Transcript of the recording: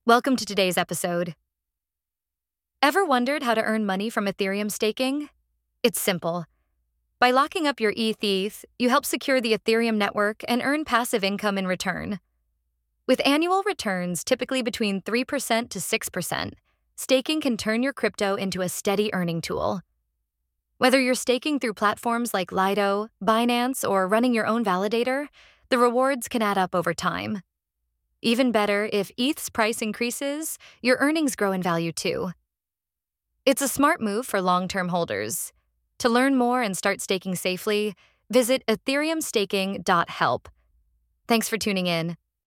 Welcome to today's episode. Ever wondered how to earn money from Ethereum staking? It's simple. By locking up your ETH, you help secure the Ethereum network and earn passive income in return. With annual returns typically between 3% to 6%, staking can turn your crypto into a steady earning tool. Whether you're staking through platforms like Lido, Binance, or running your own validator, the rewards can add up over time. Even better, if ETH's price increases, your earnings grow in value too. It's a smart move for long-term holders. To learn more and start staking safely, visit ethereumstaking.help. Thanks for tuning in.